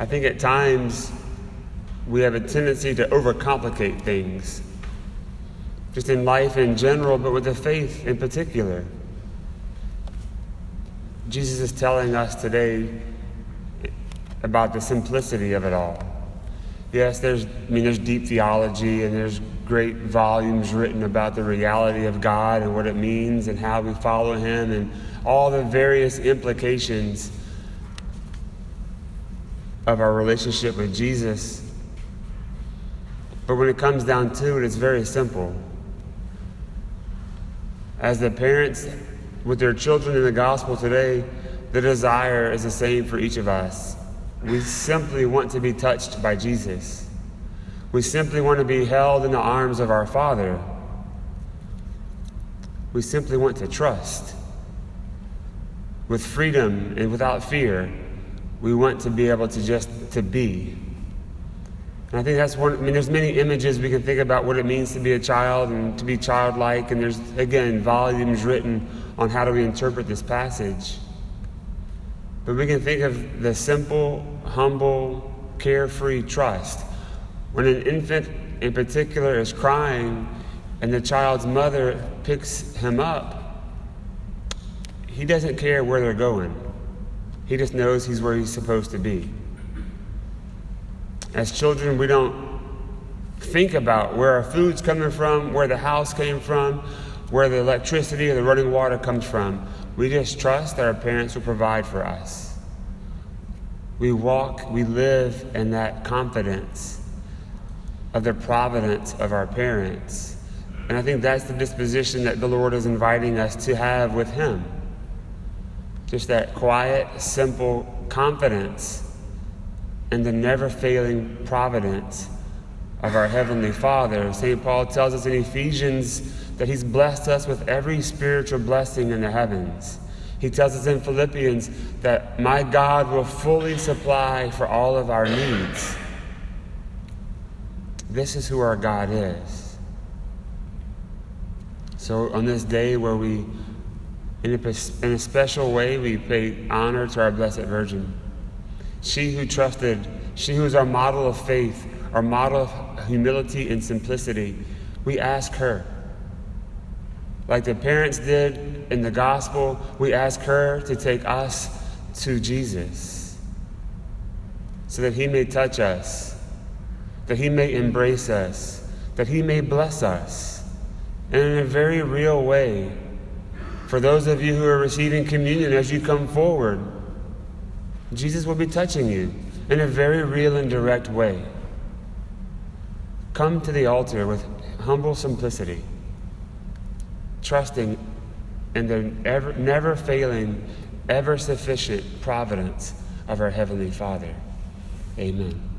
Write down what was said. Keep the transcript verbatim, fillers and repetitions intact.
I think at times we have a tendency to overcomplicate things, just in life in general, but with the faith in particular. Jesus is telling us today about the simplicity of it all. Yes, there's, I mean, there's deep theology and there's great volumes written about the reality of God and what it means and how we follow Him and all the various implications of our relationship with Jesus. But when it comes down to it, it's very simple. As the parents with their children in the gospel today, the desire is the same for each of us. We simply want to be touched by Jesus. We simply want to be held in the arms of our Father. We simply want to trust. With freedom and without fear, we want to be able to just to be. And I think that's one, I mean, there's many images we can think about what it means to be a child and to be childlike. And there's, again, volumes written on how do we interpret this passage. But we can think of the simple, humble, carefree trust. When an infant in particular is crying and the child's mother picks him up, he doesn't care where they're going. He just knows he's where he's supposed to be. As children, we don't think about where our food's coming from, where the house came from, where the electricity or the running water comes from. We just trust that our parents will provide for us. We walk, we live in that confidence of the providence of our parents. And I think that's the disposition that the Lord is inviting us to have with Him. Just that quiet, simple confidence in the never-failing providence of our Heavenly Father. Saint Paul tells us in Ephesians that He's blessed us with every spiritual blessing in the heavens. He tells us in Philippians that my God will fully supply for all of our needs. This is who our God is. So on this day where we, in a, in a special way, we pay honor to our Blessed Virgin, she who trusted, she who is our model of faith, our model of humility and simplicity, we ask her. Like the parents did in the gospel, we ask her to take us to Jesus so that He may touch us, that He may embrace us, that He may bless us. And in a very real way, for those of you who are receiving communion as you come forward, Jesus will be touching you in a very real and direct way. Come to the altar with humble simplicity, trusting in the ever, never-failing, ever-sufficient providence of our Heavenly Father. Amen.